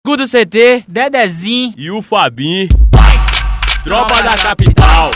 Gudo CT, Dedezinho e o Fabinho, tropa da capital.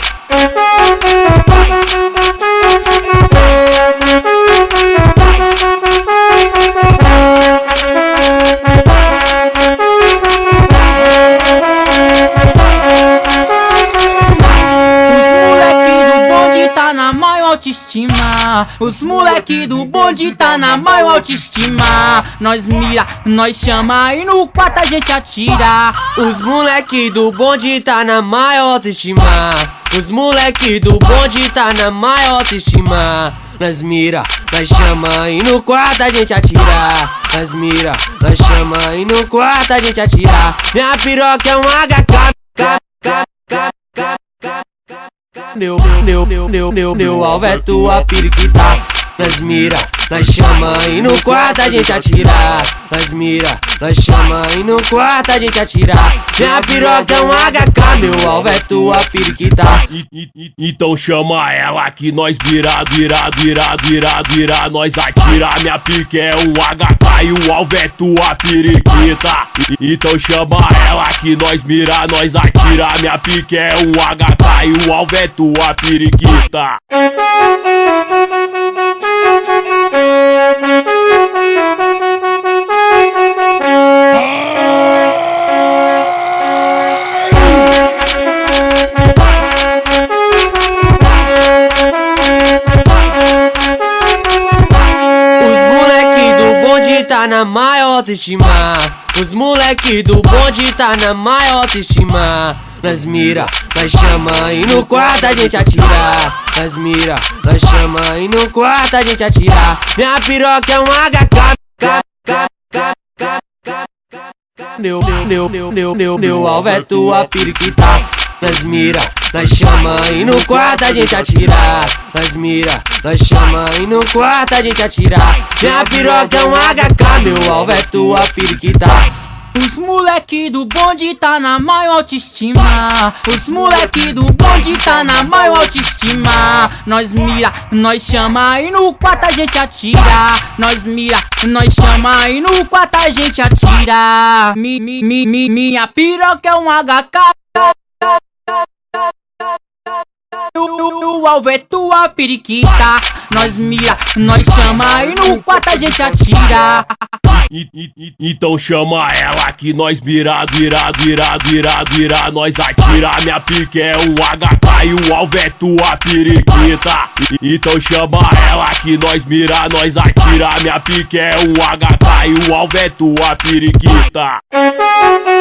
Autoestima. Os moleque do bonde tá na maior autoestima. Nós mira, nós chama e no quarto a gente atira. Os moleque do bonde tá na maior autoestima. Os moleque do bonde tá na maior autoestima. Nós mira, nós chama e no quarto a gente atira. Nós mira, nós chama e no quarto a gente atira. Minha piroca é um HK. Meu alvo é tua periquita. Nós mira, nós chama e no quarto a gente atira. Nós mira, nós chama e no quarto a gente atira. Minha piroca é um HK, meu alvo é tua periquita. Então chama ela que nós vira, nós atira. Minha pique é um HK e o alvo é tua periquita. Então chama ela que nós mira, nós atira. Minha pique é um HK e o alvo é tua periquita. Tá na maior autoestima. Os moleque do bonde tá na maior autoestima. Nós mira, nós chama e no quarto a gente atira. Nós mira, nós chama e no quarto a gente atira. Minha piroca é um HK. Meu alvo é tua periquita. Nós mira, nós chama e no quarto a gente atira. Nós mira, nós chama e no quarto a gente atira. Minha piroca é um HK, meu alvo é tua periquita. Os moleque do bonde tá na maior autoestima. Os moleque do bonde tá na maior autoestima. Nós mira, nós chama e no quarto a gente atira. Nós mira, nós chama e no quarto a gente atira. Minha piroca é um HK. O alvo é tua periquita. Nós mira, nós chama e no quarto a gente atira. Então chama ela que nós mira, nós atira. Minha pique é um HK e o alvo é tua periquita. Então chama ela que nós mira, nós atira. Minha pique é um HK e o alvo é tua periquita.